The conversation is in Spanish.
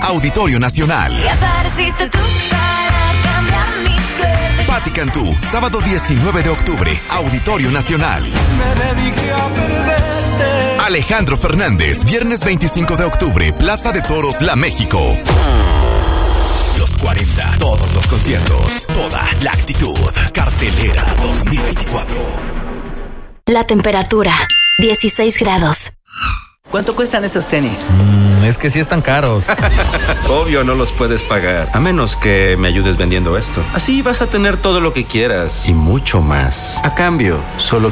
Auditorio Nacional. Y apareciste tú para cambiar mi suerte. Patti Cantú, sábado 19 de octubre, Auditorio Nacional. Me dediqué a perderte. Alejandro Fernández, viernes 25 de octubre, Plaza de Toros, La México. Los 40, todos los conciertos, toda la actitud. Cartelera 2024. La temperatura, 16 grados. ¿Cuánto cuestan esos tenis? Es que sí están caros. Obvio no los puedes pagar, a menos que me ayudes vendiendo esto. Así vas a tener todo lo que quieras y mucho más. A cambio, solo